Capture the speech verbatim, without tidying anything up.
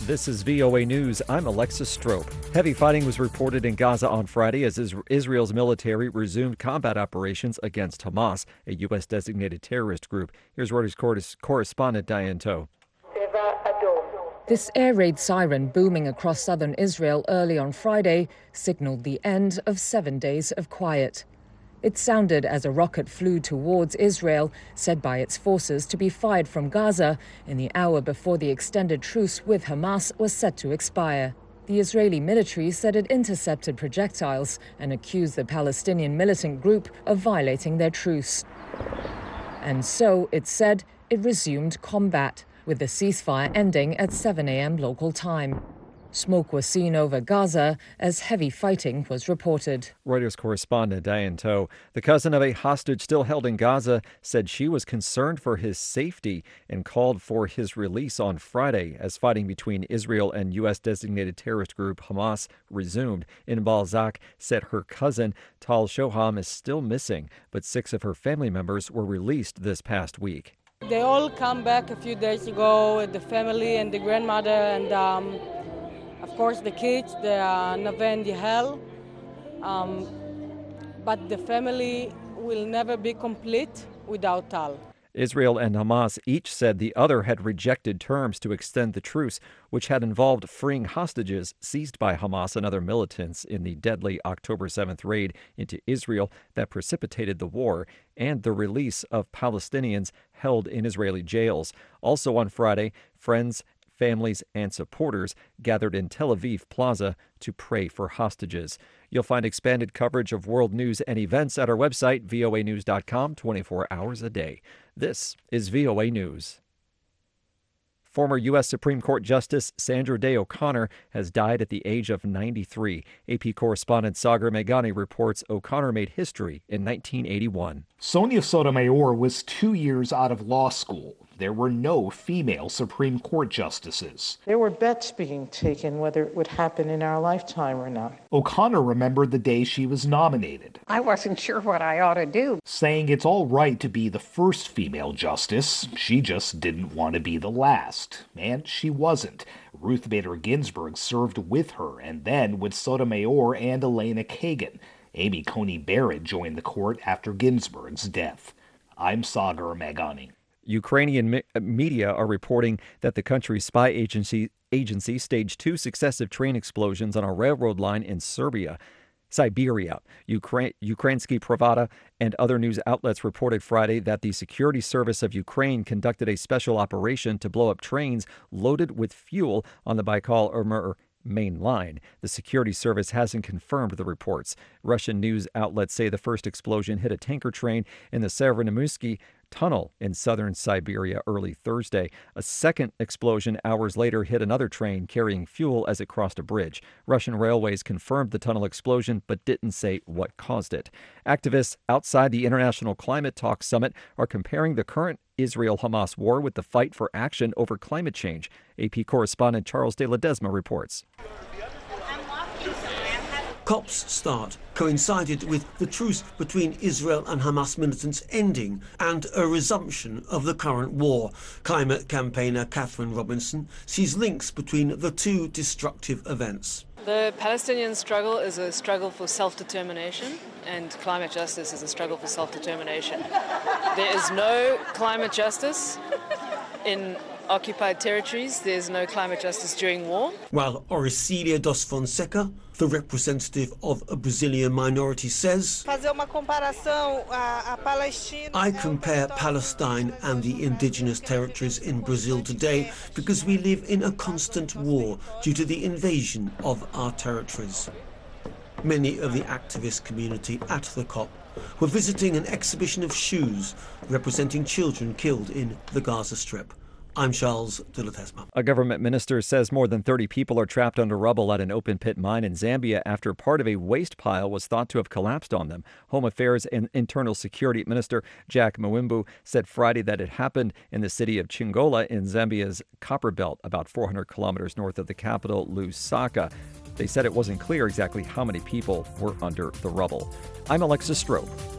This is V O A News. I'm Alexis Strope. Heavy fighting was reported in Gaza on Friday as Israel's military resumed combat operations against Hamas, a U S designated terrorist group. Here's Reuters correspondent Diane Toe. This air raid siren booming across southern Israel early on Friday signaled the end of seven days of quiet. It sounded as a rocket flew towards Israel, said by its forces to be fired from Gaza in the hour before the extended truce with Hamas was set to expire. The Israeli military said it intercepted projectiles and accused the Palestinian militant group of violating their truce. And so, it said, it resumed combat, with the ceasefire ending at seven a.m. local time. Smoke was seen over Gaza as heavy fighting was reported. Reuters correspondent Diane Toe. The cousin of a hostage still held in Gaza said she was concerned for his safety and called for his release on Friday as fighting between Israel and U S designated terrorist group Hamas resumed. Inbal Zak said her cousin Tal Shoham is still missing, but six of her family members were released this past week. They all come back a few days ago, the family and the grandmother and um, of course, the kids, the uh, Nave and Yahel, um, but the family will never be complete without Tal. Israel and Hamas each said the other had rejected terms to extend the truce, which had involved freeing hostages seized by Hamas and other militants in the deadly October seventh raid into Israel that precipitated the war, and the release of Palestinians held in Israeli jails. Also on Friday, friends, families, and supporters gathered in Tel Aviv Plaza to pray for hostages. You'll find expanded coverage of world news and events at our website, V O A news dot com, twenty-four hours a day. This is V O A News. Former U S Supreme Court Justice Sandra Day O'Connor has died at the age of ninety-three. A P correspondent Sagar Meghani reports O'Connor made history in nineteen eighty-one. Sonia Sotomayor was two years out of law school. There were no female Supreme Court justices. There were bets being taken whether it would happen in our lifetime or not. O'Connor remembered the day she was nominated. I wasn't sure what I ought to do. Saying it's all right to be the first female justice. She just didn't want to be the last. And she wasn't. Ruth Bader Ginsburg served with her and then with Sotomayor and Elena Kagan. Amy Coney Barrett joined the court after Ginsburg's death. I'm Sagar Meghani. Ukrainian me- media are reporting that the country's spy agency agency staged two successive train explosions on a railroad line in Serbia. Siberia. Ukraine, Ukrainsky Pravda and other news outlets reported Friday that the Security Service of Ukraine conducted a special operation to blow up trains loaded with fuel on the Baikal-Amur main line. The security service hasn't confirmed the reports. Russian news outlets say the first explosion hit a tanker train in the Severnomysky tunnel in southern Siberia early Thursday. A second explosion hours later hit another train carrying fuel as it crossed a bridge. Russian railways confirmed the tunnel explosion but didn't say what caused it. Activists outside the International Climate Talks Summit are comparing the current Israel-Hamas war with the fight for action over climate change. A P correspondent Charles de Ledesma reports. COP's start coincided with the truce between Israel and Hamas militants ending and a resumption of the current war. Climate campaigner Catherine Robinson sees links between the two destructive events. The Palestinian struggle is a struggle for self-determination, and climate justice is a struggle for self-determination. There is no climate justice in occupied territories. There's no climate justice during war. While Auricília dos Fonseca, the representative of a Brazilian minority, says, I compare Palestine and the indigenous territories in Brazil today because we live in a constant war due to the invasion of our territories. Many of the activist community at the COP were visiting an exhibition of shoes representing children killed in the Gaza Strip. I'm Charles de Ledesma. A government minister says more than thirty people are trapped under rubble at an open pit mine in Zambia after part of a waste pile was thought to have collapsed on them. Home Affairs and Internal Security Minister Jack Mwimbu said Friday that it happened in the city of Chingola in Zambia's copper belt, about four hundred kilometers north of the capital, Lusaka. They said it wasn't clear exactly how many people were under the rubble. I'm Alexis Strope.